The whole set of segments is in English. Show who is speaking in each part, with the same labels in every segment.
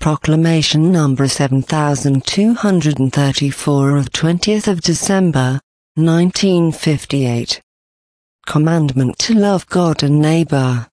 Speaker 1: Proclamation number 7234 of 20th of December, 1958. Commandment to love God and neighbor.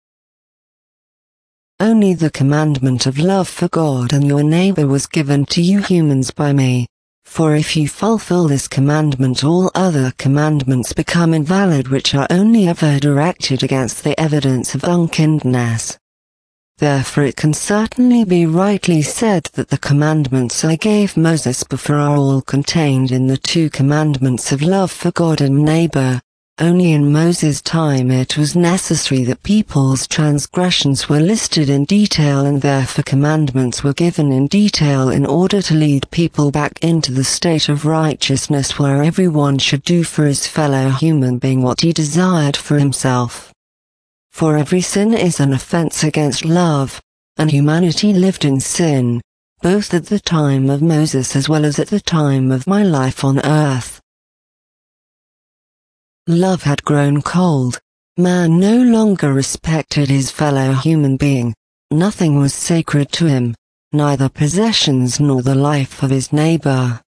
Speaker 1: Only the commandment of love for God and your neighbor was given to you humans by me. For if you fulfill this commandment, all other commandments become invalid, which are only ever directed against the evidence of unkindness. Therefore it can certainly be rightly said that the commandments I gave Moses before are all contained in the two commandments of love for God and neighbor. Only in Moses' time it was necessary that people's transgressions were listed in detail, and therefore commandments were given in detail in order to lead people back into the state of righteousness where everyone should do for his fellow human being what he desired for himself. For every sin is an offense against love, and humanity lived in sin, both at the time of Moses as well as at the time of my life on earth. Love had grown cold. Man no longer respected his fellow human being. Nothing was sacred to him, neither possessions nor the life of his neighbor.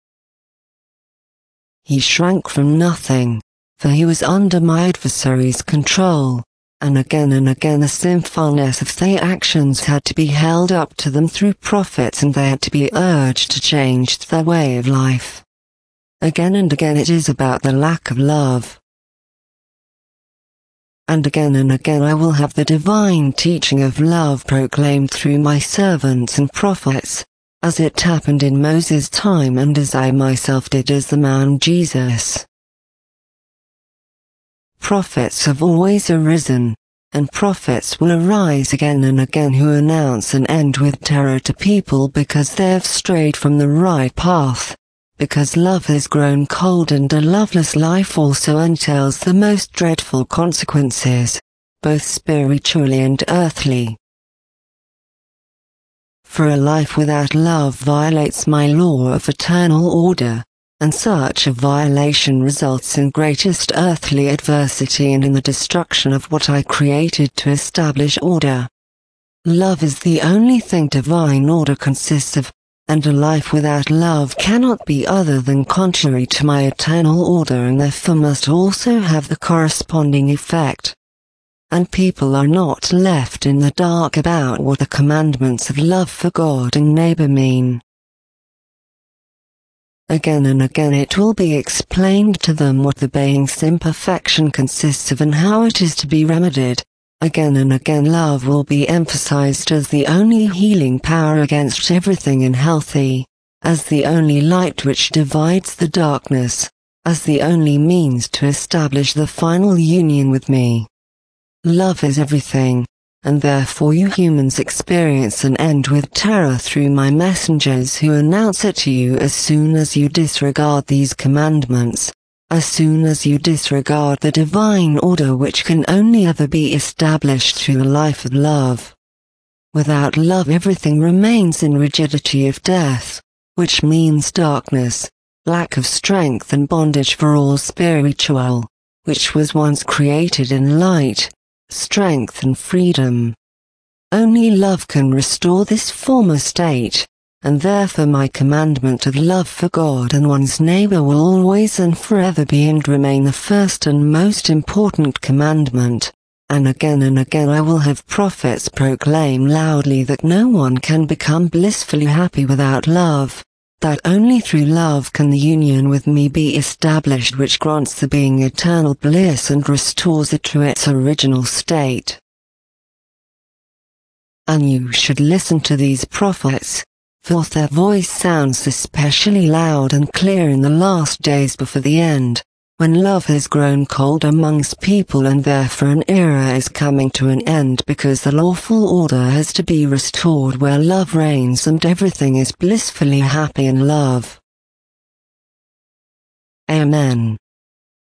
Speaker 1: He shrank from nothing, for he was under my adversary's control. And again the sinfulness of their actions had to be held up to them through prophets, and they had to be urged to change their way of life. Again and again it is about the lack of love. And again I will have the divine teaching of love proclaimed through my servants and prophets, as it happened in Moses' time and as I myself did as the man Jesus. Prophets have always arisen, and prophets will arise again and again who announce an end with terror to people because they have strayed from the right path, because love has grown cold, and a loveless life also entails the most dreadful consequences, both spiritually and earthly. For a life without love violates my law of eternal order, and such a violation results in greatest earthly adversity and in the destruction of what I created to establish order. Love is the only thing divine order consists of, and a life without love cannot be other than contrary to my eternal order, and therefore must also have the corresponding effect. And people are not left in the dark about what the commandments of love for God and neighbor mean. Again and again it will be explained to them what the being's imperfection consists of and how it is to be remedied. Again and again love will be emphasized as the only healing power against everything unhealthy, as the only light which divides the darkness, as the only means to establish the final union with me. Love is everything, and therefore you humans experience an end with terror through my messengers who announce it to you as soon as you disregard these commandments, as soon as you disregard the divine order which can only ever be established through the life of love. Without love everything remains in rigidity of death, which means darkness, lack of strength and bondage for all spiritual, which was once created in light, strength and freedom. Only love can restore this former state, and therefore my commandment of love for God and one's neighbor will always and forever be and remain the first and most important commandment. And again I will have prophets proclaim loudly that no one can become blissfully happy without love, that only through love can the union with me be established which grants the being eternal bliss and restores it to its original state. And you should listen to these prophets, for their voice sounds especially loud and clear in the last days before the end, when love has grown cold amongst people, and therefore an era is coming to an end because the lawful order has to be restored where love reigns and everything is blissfully happy in love. Amen.